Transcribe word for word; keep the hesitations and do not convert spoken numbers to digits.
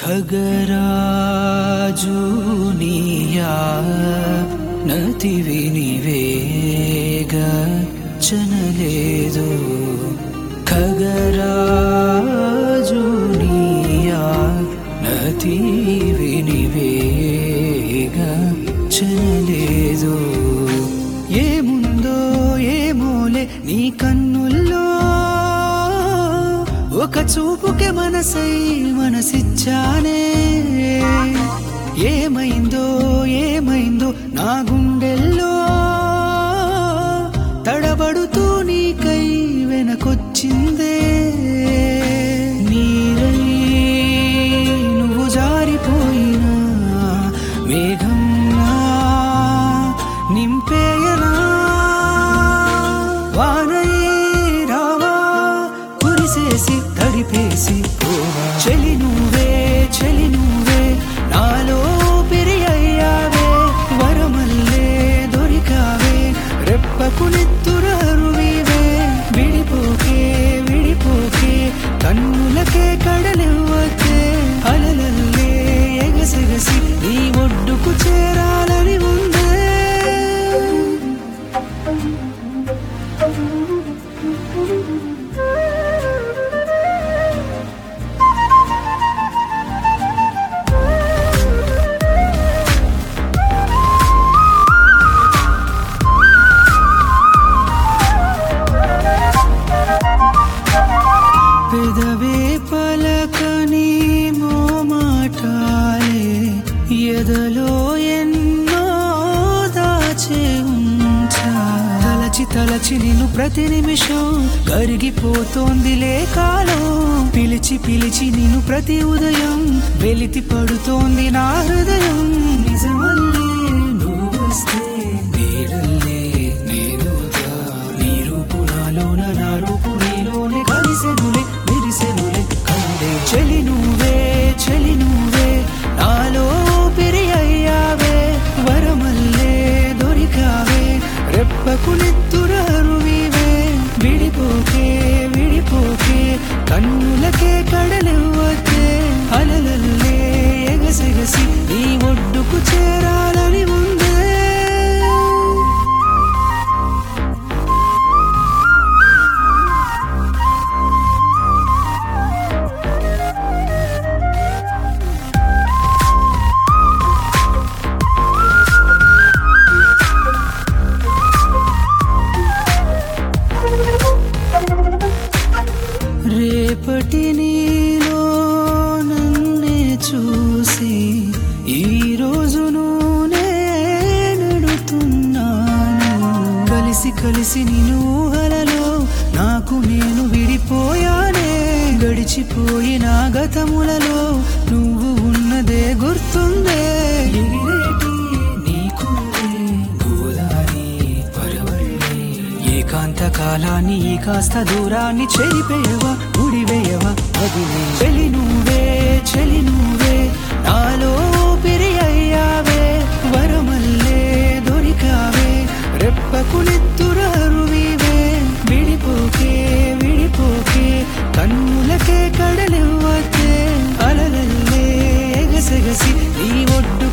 ఖగరాజు నీయా నతివి నీవేగా చనలేదు ఖగరాజు నీయా నతివి నీవేగా చనలేదు ఏముందో ఏమోలే నీ కన్నుల్లో ఒక చూపుకే మనసై మనసిచ్చానే ఏమైందో ఏమైందో నా గుండెల్లో తడబడుతూ నీకై వెనకొచ్చిందే నీరై నువ్వు జారిపోయినా మేఘంలా నింపేయనా వానై రావా కురిసేసి తడిపేసి పోవా చెలి నువ్వే చెలి నువ్వే నాలో పిరి అయ్యావే వరమల్లే దొరికావే రెప్పకు నెత్తురరువీవే విడిపోకే విడిపోకే కన్నులకే కడలివ్వకే అలలల్లే ఎగసెగసి నీ ఒడ్డుకు చేరాలని ఉందే పెదవే పలకని మోమాటాలే ఎదలో ఎన్నో దాచే ఉంచా తలచి తలచి నిన్ను ప్రతి నిమిషం కరిగిపోతోందిలే కాలం పిలిచి పిలిచి నిన్ను ప్రతి ఉదయం వెలితి పడుతోంది నా హృదయం నిజమల్లే నువ్వు వస్తే నీడల్లే నేనుగా నీ రూపు నాలోన నా రూపు నీలోనే కలిసెనులే విరిసెనులే కందే చెలి నువ్వే చెలి నువ్వే నాలో పిరి అయ్యావే వరమల్లే దొరికావే రెప్పకు నెత్తురరువీవే విడిపోకే విడిపోకే కన్నులకే కడలివ్వకే అలలల్లే ఎగసెగసి నీ ఒడ్డుకు చేరాలని ఉందే రేపటి నీలో నన్నే చూసి ఈ రోజును నెడుతున్నాను కలిసి కలిసి నిన్ను ఊహలలో నాకు నేను విడిపోయానే గడిచిపోయిన గతములలో నువ్వు ఉన్నదే గుర్తుందే ఎగిరేటి నీకులే గోదారి పరవళ్ళే ఏకాంత కాలాన్ని ఈ కాస్త దూరాన్ని చెరిపేయవా ముడివేయవా వదిలే చెలి నువ్వే చెలి నువ్వే నాలో పిరి అయ్యావే వరమల్లే దొరికావే రెప్పకు నెత్తురరువీవే విడిపోకే విడిపోకే కన్నులకే కడలివ్వకే అలలల్లే ఎగసెగసి నీ ఒడ్డు